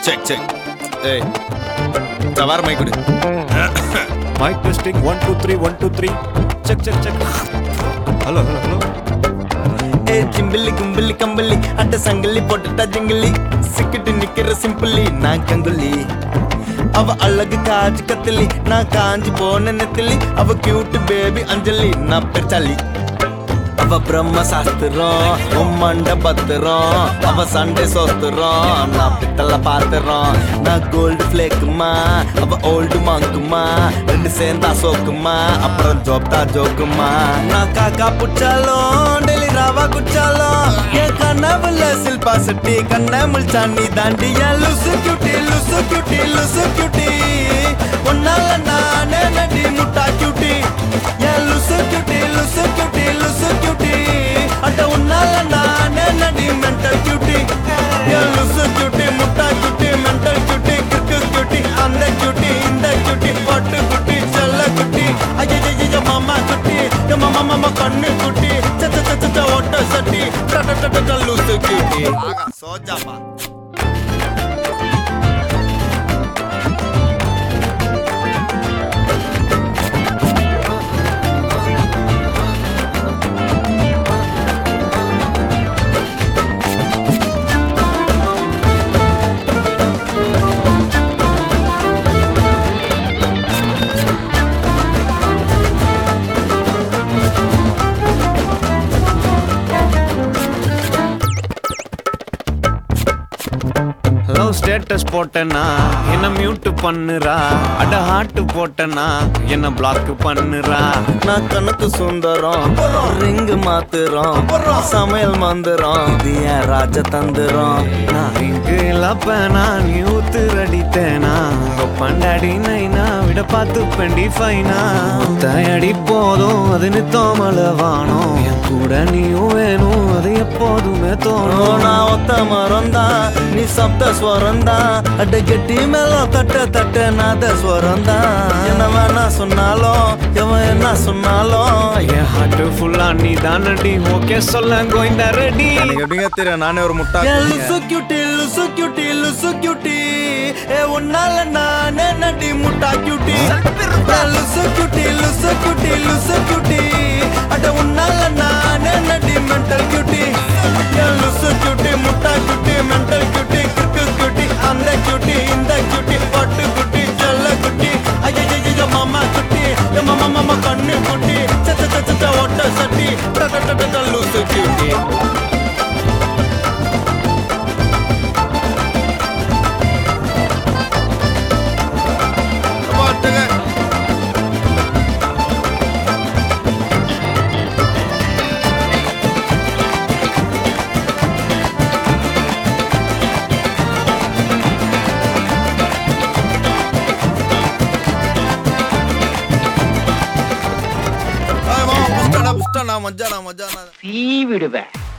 Check check. ஏய் சவார் mike கொடு. Mike testing 1 2 3 1 2 3 check check check. Hello hello hello. ஏ சிம்பிள்ளி கும்பிள்ளி கம்பிள்ளி அட்ட சங்கிலி போட்டுட்டா ஜிங்கிலி சிக்கிட்டு நிக்கிற சிம்பிளி நான் கங்குலி அவ அழகு காஜு கத்திலி நான் காஞ்சி போன நெத்திலி அவ கியூட் பேபி அஞ்சலி நான் பெருச்சாலி அவ பிரம்ம சாஸ்திரம் உம்மண்ட பத்திரம் அவ சண்டே சோத்துறோம் நான் பித்தல பாத்துறோம் நான் கோல்டு பிளேக்குமா அவ ஓல்டு மாங்குமா ரெண்டு சேர்ந்தா சோக்குமா அப்புறம் ஜோப்தா ஜோக்குமா நான் காக்கா புச்சாலும் டெய்லி ராவா குச்சாலும் என் கனவுல சில்பா சட்டி கண்ண முள்சாண்டி தாண்டி என் லுசு கியூட்டி லுசு கியூட்டி லுசு கியூட்டி ஒன்னால நானே நடி முட்டா கியூட்டி என் லுசு கியூட்டி லுசு கியூட்டி லுசு கியூட்டி அட உன்னால நானே நடி மென்டல் கியூட்டி என் லுசு கியூட்டி முட்டா கியூட்டி மென்டல் கியூட்டி கிற்கு கியூட்டி அந்த கியூட்டி இந்த கியூட்டி பட்டு குட்டி செல்ல குட்டி ஐயோ மாமா குட்டி மாமா மாமா கண்ணு குட்டி சச்ச ஓட்ட சட்டி லுசு கியூட்டி ஆகா சோஜாமா. லவ் ஸ்டேட்டஸ் போட்டனா என்ன மியூட் பண்ணுறா அட ஹார்ட் போட்டனா என்ன பிளாக் பண்ணுறா நான் கணக்கு சுந்தரம் ரிங்கு மாத்துறோம் சமையல் மந்திரம் என் ராஜ தந்துரும் நான் இங்கு இல்லப்பனா நீ ஊத்துரடித்தேனா உங்க பண்டாடி நைனா விட பார்த்து பெண்டி ஃபைனா தயடி போதும் அது நித்தோமல வானம் என் கூட நீயும் வேணும் அது எப்போதுமே தோணும் நான் ஒத்த மரம் தான் நீ சப்த ஸ்வரம் தான் அட கெட்டி மேலும் தட்ட தட்ட நாத ஸ்வரம் தான் என்ன வேணா சொன்னாலும் எவன் என்ன சொன்னாலும் என் ஹார்ட் ஃபுல்லா நீ தானடி ஓகே சொல்ல கோயிந்தா ரெடி எப்படிங்க தெரியும் நானே ஒரு முட்டா. லுசு கியூட்டி லுசு கியூட்டி லுசு கியூட்டி ஏ உன்னால நானே நடி முட்டா கியூட்டி லுசு கியூட்டி லுசு கியூட்டி லுசு கியூட்டி அட உன்னால நானே நடி மென்டல் கியூட்டி லுசு கியூட்டி முட்டா கியூட்டி மென்டல் கியூட்டி கிற்கு கியூட்டி அந்த கியூட்டி இந்த கியூட்டி பட்டு குட்டி செல்ல குட்டி ஐயோ மாமா குட்டி மாமா மாமா கண்ணு குட்டி சச்ச ஓட்ட சட்டி லுசு கியூட்டி. மஜானா சீ விடுவேன்.